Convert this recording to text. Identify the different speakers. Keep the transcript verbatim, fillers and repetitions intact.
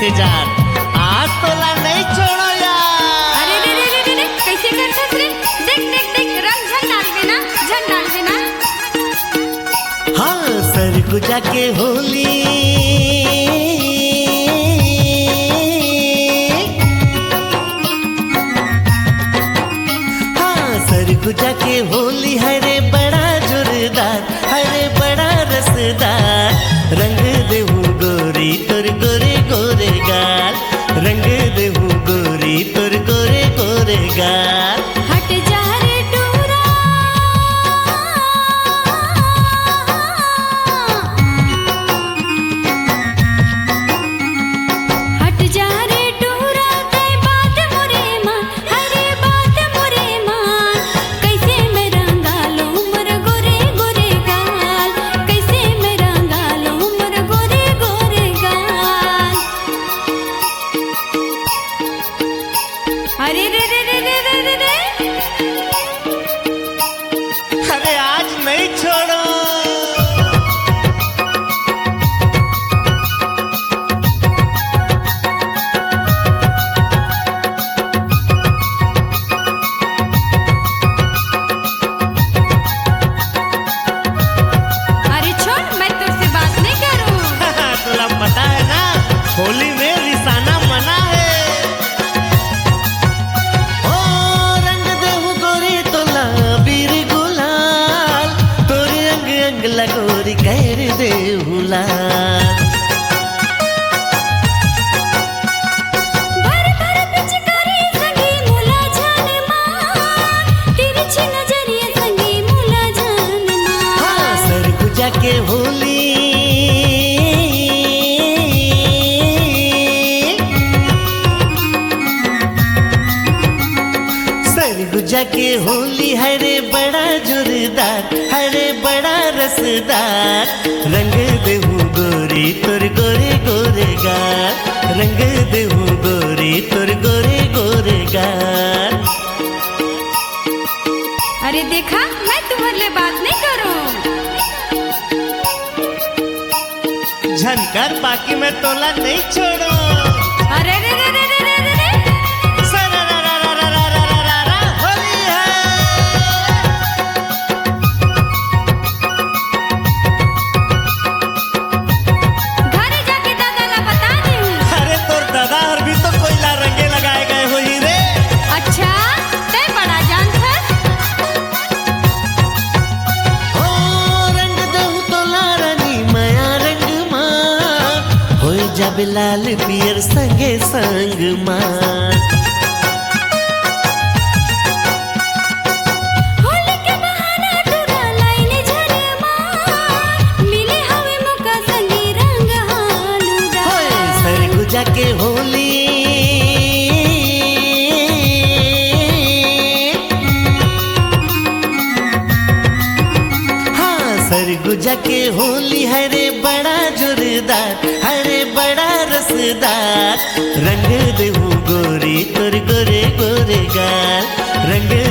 Speaker 1: ले जान, आज तोला नहीं छोड़ो यार।
Speaker 2: अरे रे रे रे रे कैसे करथस रे? देख देख देख रंग झन डाल देना, झन डाल देना।
Speaker 1: हाँ सर गुजा के होली, हाँ सर गुजा के होली हरे बड़ा जोरदार, हरे बड़ा रसदार। रंग देहू गोरी तोर गोरे गोरे गाल, रंग देहू गोरी तोर गोरे गोरे गाल।
Speaker 2: हट जा रे टूरा, हट जा रे टूरा, तय बात मोरे मान, हरे बात मोरे मान। कैसे मैं रंगालूं मोर गोरे गोरे गाल, कैसे मैं रंगालूं मोर गोरे गोरे गाल। अरे रे रे रे रे रे रे रे
Speaker 1: अरे आज नहीं छोड़ो।
Speaker 2: अरे छोड़, मैं तुझसे बात नहीं करूं।
Speaker 1: तुला पता है ना होली में रिसाना मना है। ओ रंग देहू गोरी तोला बीर गुलाल, तोरे अंग अंग लगोरी कर देहू लाल।
Speaker 2: भर भर पिचकारी संगी मुला जान मार, तिरछी नजरिया संगी मुला जान मार।
Speaker 1: हाँ सर गुजा के होली, सर गुजा के होली हरे बड़ा जोरदार, हरे बड़ा रसदार। रंग देहू गोरी तोर गोरे गोरे गाल, रंग देहू गोरी तोर गोरे गोरे गाल।
Speaker 2: अरे देखा, मैं तुम्हारे बात नहीं करूं।
Speaker 1: झनकर बाकी मैं तोला नहीं छोड़ो।
Speaker 2: अरे रे रे रे रे रे रे रे
Speaker 1: सरारारारारारारारा, होली है।
Speaker 2: घरे जाके दादा ला बता दूं।
Speaker 1: अरे तोर दादा और भी तो कोयला रंगे लगाए गए हो ही रे।
Speaker 2: अच्छा, तय बड़ा जान था।
Speaker 1: हो रंग देहू तोला रानी माया रंग माँ, हो जब लाल पियर संगे संग माँ।
Speaker 2: होली के बहाना टूरा लाइन झन मार, मिले हवे मुका संगी रंग हालूदा।
Speaker 1: होए सर गुजा के होली, हाँ सर गुजा के होली हरे बड़ा जोरदार, हरे बड़ा रसदार। रंग देहू गोरी तोर गोरे गोरे गाल, रंग